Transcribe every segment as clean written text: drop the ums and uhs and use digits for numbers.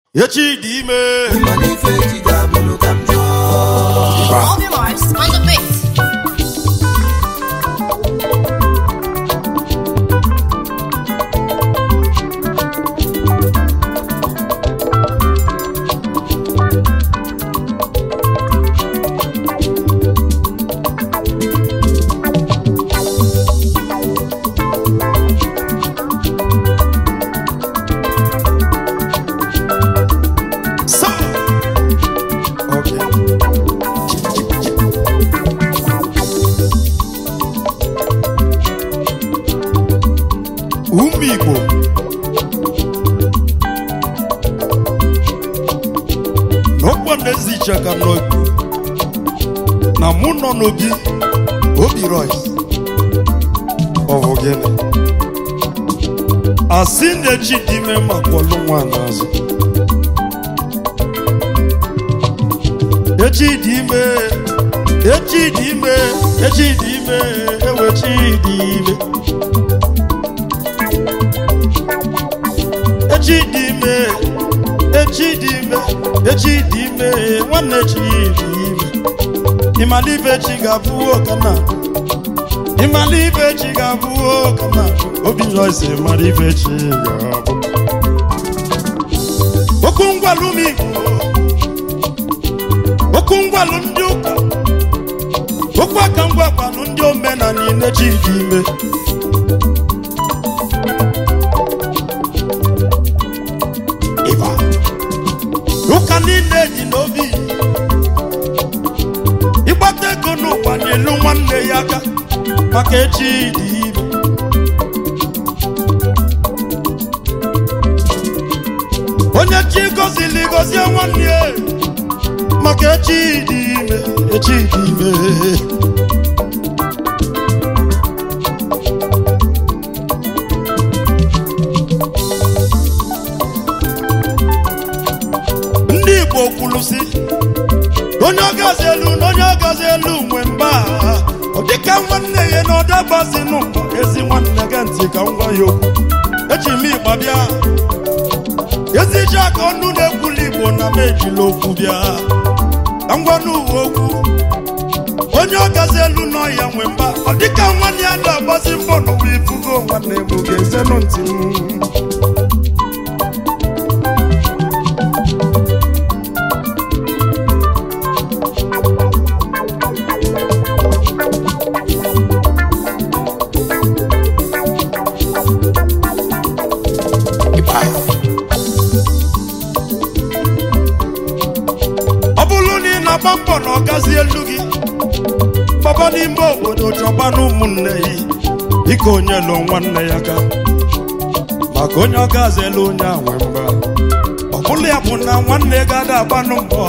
Echidime. All the marks on the beat. Umigbo n'ọkwa n'ezi ichaka n'obi na mụ nọ n'obi Obi Royce ọvụ gịnị asị na-echi dime ma kwọlụ nwa n'azụ echi dime ewechi dime Echidime nwanne Echidime Imalibe chi ga-abụ ọkana Imalibe chi ga-abụ ọkana Obi Royce Imalibe chi ga-abụ okwu ngwalu m Igbo okwu ngwalu ndị ụka okwu aka ngwakwanụ ndị omenala Echidime ụka niile dị n'obi ịgbata ego n'ụwa n'elu nwanne ya aka maka echi dị ime onye chi gozili gozie nwanne ya maka echi dị ime Igbo kwuru si onye ọgazi elu nwe mba ọ dịka nwanne ya na ọdabazi n'ụwa ezi nwanne gị ntị ka ngwa ya okwu eji m ịgba bịa ezi ji aka ọnụ na-ekwuli Igbo na m ejila okwu bịa ka ngwa n'uwe okwu onye ọgazi elu nọ ya nwe mba ọ dịka nwanne ya na-agbazi mbọ n'ụwa ifugo nwanne m ga-ezenụ ntị Bambo na ọgazi elu gị baba n'ime obodo chọba n'ụmụnne ya dịka onye lụ nwanne ya ka maka onye ọgazi elu onye anwe mba ọ bụla ya bụ na nwanne ga-ada agbanụ mbọ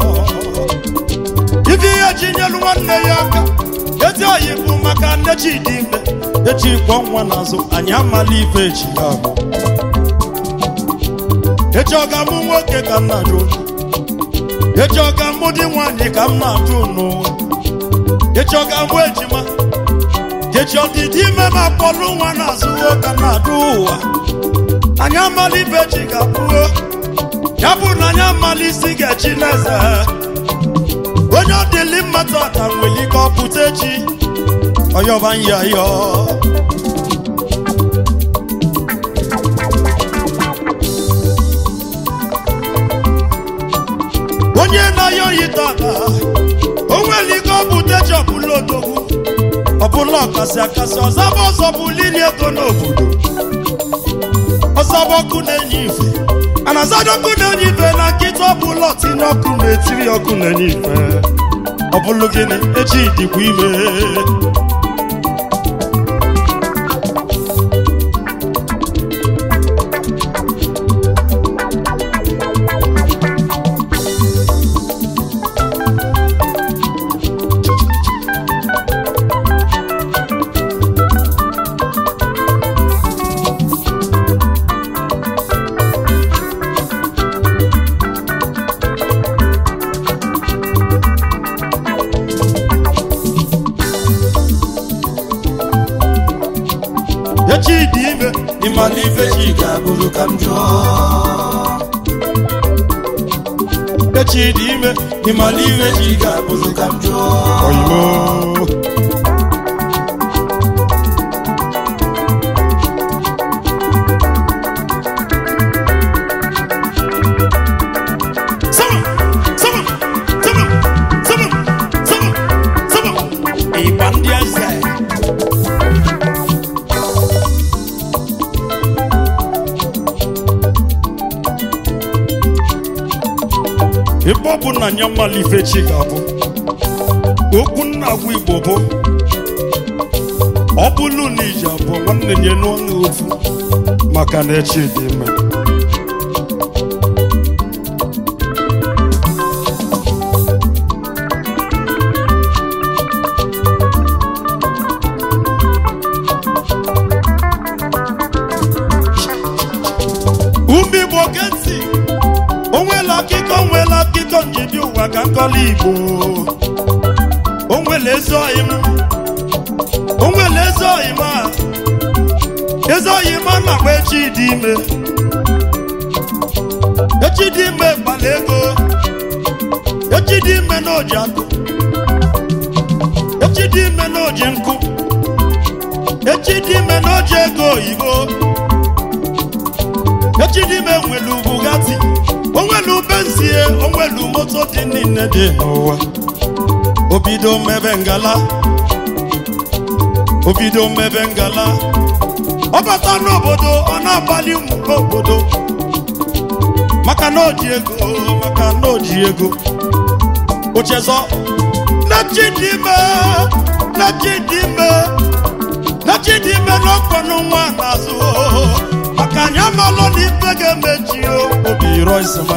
ife ihe ji nyelu nwanne ya aka ezi oyi bụ maka nne Chidime echi kpọ nwa n'azụ anyị amala ife echi ya bụ echi ọ ga-amụ nwoke ka nna jụ echi ọ ga-amụ di nwaanyị ka m na-ajụ n'ụwa echi ọ ga-amụ ejima echi ọ dị ime ma kpọlụ nwa n'azụ ka na-ajụ ụwa anyị amala ibe chi ga-abụo ya bụ na anyị amala isi ga-echi n'eze onye ọ dịli mmadụ aka nwere ike ọ pụta echi ọyọba nyayọ onye na-ayọ yi tata o nwere ike ọ bụ teji ọbụla odogwu ọbụla ọkasị akasị ọzaba ọzọ bụ lili ego n'obodo ọzaba ọkụ na-enye ife anazada ọkụ na-enye ife na nkịta ọbụla ọtinye ọkụ na-etiri ọkụ na-enye ife ọbụlụ gịnị echi dịkwa ime Chidime imalife chiga buru kamjo echi dị ime ịmala iwe ji ga-abụzụ ka m jụọ oyimo ebe ọ bụ na anya mmalị ifechi ga-abụ okwu nna agwa Igbo bụ ọ bụlụ na iji abụọ nwanne nye n'ọnụ ofu maka na echi dị ime ume Igbo geti onwela akụkọ njibi ụwa ka nkọla Igbo onwele ezi oyi a na-akpa echi dị ime gbala ego echi dị ime na oji akụ echi dị ime na oji nkụ echi dị ime na oji ego oyibo echi dị ime nwelu Bugatti onwelu benzie onwelu moto dị niile dị n'ụwa obido mmebe ngala ọ bata n'obodo ọ na-abalị ụmụ obodo maka na oji ego ochezo na Chidime n'ọkpọnụ nwa n'azụ maka anya malụ na ife ga-emechi obi roisma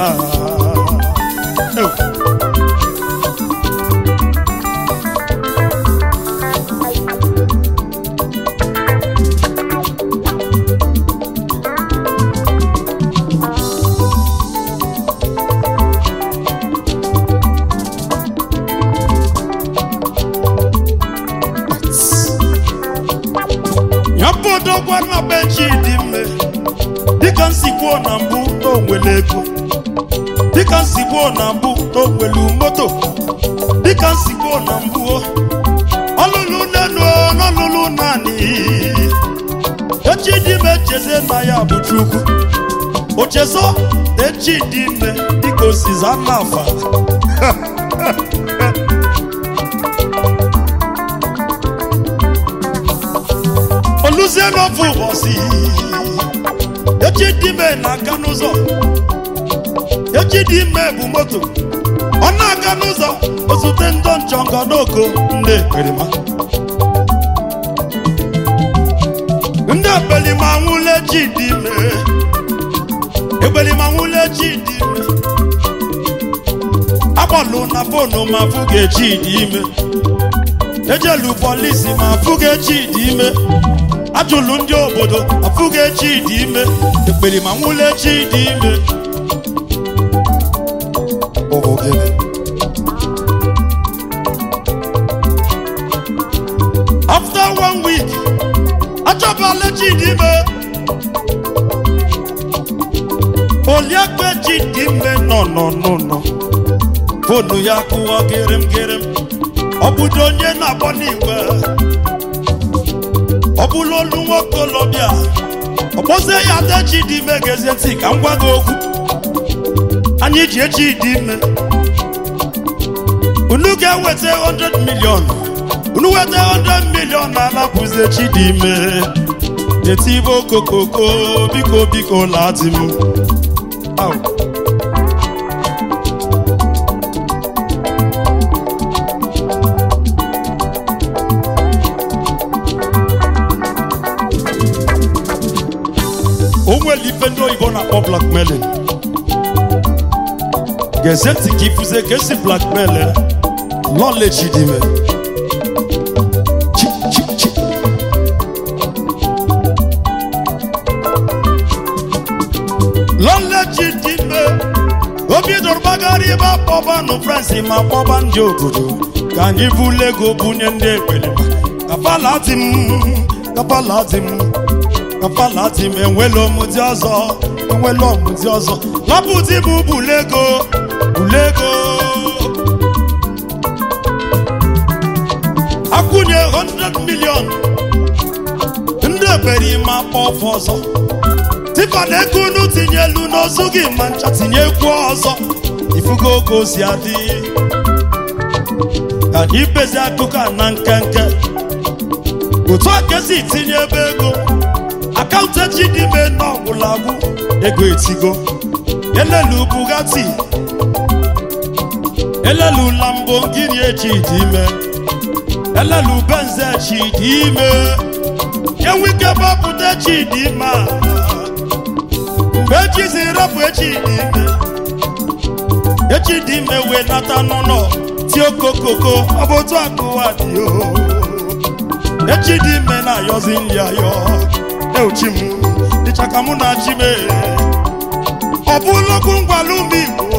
gwa na be Chidime dịka nsikwu na mbụ n'onwele ego dịka nsikwu na mbụ n'onwelu moto dịka nsikwu na mbụ ọlụlụ nenu n'ọlụlụ naanị Chidime cheze na ya bụ Chukwu ochezo Chidime dịka osiza n'afa oluzie n'ofu ụbọchị Chidime na-aga n'ụzọ Chidime bụ moto ọ na-aga n'ụzọ ozute ndị nchọngọ n'oko ndị ekperima ndị ekperima nwụle Chidime agbalụ na fonu ma fụga Chidime ejelu polisi ma fụga Chidime ajụlụ ndị obodo afụga Chidime ekperima nwụle Chidime after 1 week achọbala Chidime oliakpe Chidime nọ fonu ya kụọ gerem ọ bụdo onye na-akpọ n'igwe ọ bụlụ olu nwokolobịa ọ kpọzie ya ada Chidime gezie ntị ka m gwa gị okwu anyị ji Chidime unu ga-eweta 100 million unu weta 100 million na alapụzie Chidime etibe okokoko biko lati m onwere ife ndị oyibo na-akpọ blackmailing gezie ntị ka ifuze ka esi blackmail lọle Chidime lọle Chidime obi dụrụ gbagara ebe akpọba nụ Fransi ma kpọba ndị obodo ka anyị bulu ego bunye ndị ekperima kapalati m enwela ọmụdị ọzọ lapụti m bulu ego mma kpọfọ ọzọ tifa na-eke unu tinye elu n'ozu gị ma ncha tinyekwu ọzọ ifugo oge ozi adị ka anyị bezi akụkọ na nkenke otu aka esi tinye ebe ego akaụntụ Ejidime n'ọgwụlagwụ ego etigo elelu Bugatti elelu Lamborghini Ejidime elelu Benz Ejidime enwike gbapụta Ejidime mgbe ejizi rapụ Ejidime wee nata n'ụlọ ti okokoko ọ bụ otu akụwa dị o Ejidime na-ayọzi nri ayọ euchi m dịchaka mụ na chi me ọ bụ ụlọkwu ngwalụmụ Igbo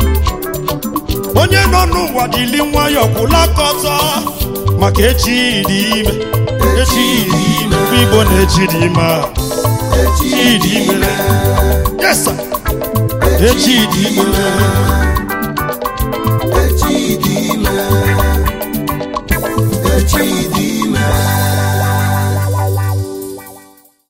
onye nọ n'ụwa dịli nwayọ kwụla aka ọzọ maka Ejidime Igbo na Ejidime yes sir Ejidime